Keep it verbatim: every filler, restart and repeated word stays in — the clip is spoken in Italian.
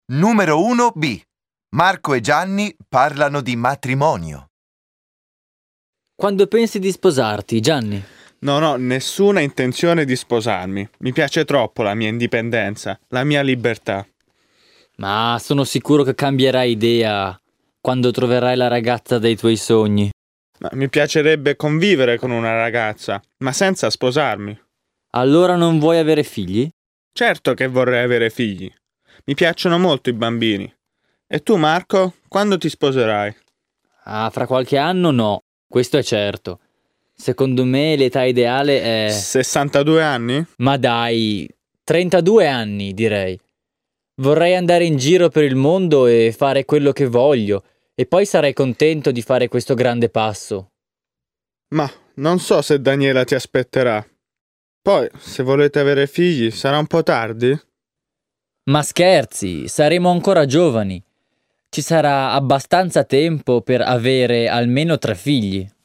Numero uno B. Marco e Gianni parlano di matrimonio. Quando pensi di sposarti, Gianni? Non ho nessuna intenzione di sposarmi. Mi piace troppo la mia indipendenza, la mia libertà. Ma sono sicuro che cambierai idea quando troverai la ragazza dei tuoi sogni. Ma mi piacerebbe convivere con una ragazza, ma senza sposarmi. Allora non vuoi avere figli? Certo che vorrei avere figli. Mi piacciono molto i bambini. E tu, Marco, quando ti sposerai? Ah, fra qualche anno no, questo è certo. Secondo me l'età ideale è... sessantadue anni? Ma dai, trentadue anni direi. Vorrei andare in giro per il mondo e fare quello che voglio, e poi sarei contento di fare questo grande passo. Ma non so se Daniela ti aspetterà. Poi, se volete avere figli, sarà un po' tardi? Ma scherzi, saremo ancora giovani. Ci sarà abbastanza tempo per avere almeno tre figli.